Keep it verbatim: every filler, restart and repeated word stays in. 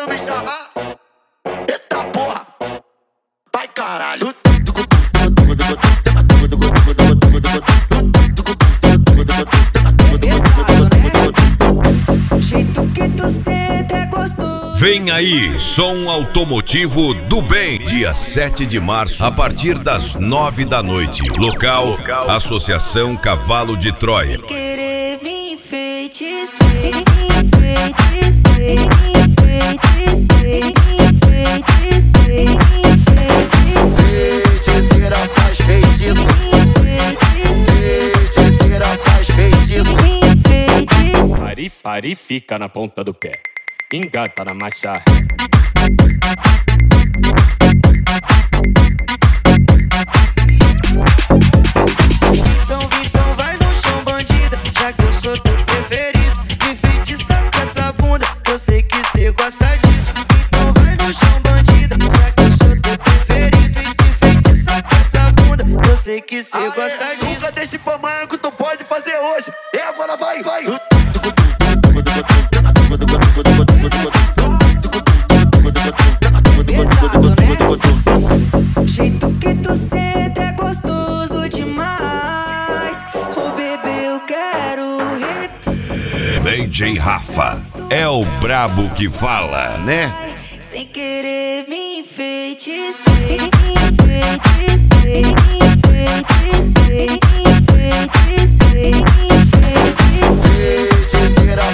quando me chamar, eita porra, vai caralho. Jeito que tu senta é gostoso. Vem aí, som automotivo do bem, dia sete de março, a partir das nove da noite. Local, Local. Associação Cavalo de Troia. Querer me enfeitiçar, enfeitiçar, enfeitiçar, enfeitiçar, Feiticeira faz feitiço, feiticeira faz feitiço. Pari, pari, fica na ponta do pé, engata na marcha. Então, então vai no chão, bandida, já que eu sou teu preferido. Me feitiça com essa bunda, eu sei que cê gosta disso. Então vai no chão, bandida, já que eu sou teu preferido. Me feitiça com essa bunda, eu sei que cê Aê, gosta disso. nunca deixe pra amanhã que tu pode fazer hoje. E agora vai, vai. pesado, né? Jeito que tu senta é gostoso demais. Ô bebê, eu quero repetir. D J Rafa é o brabo que fala, né? Sem querer me enfeitiçar, enfeitiçar, enfeitiçar, enfeitiçar, enfeitiçar. Feiticeira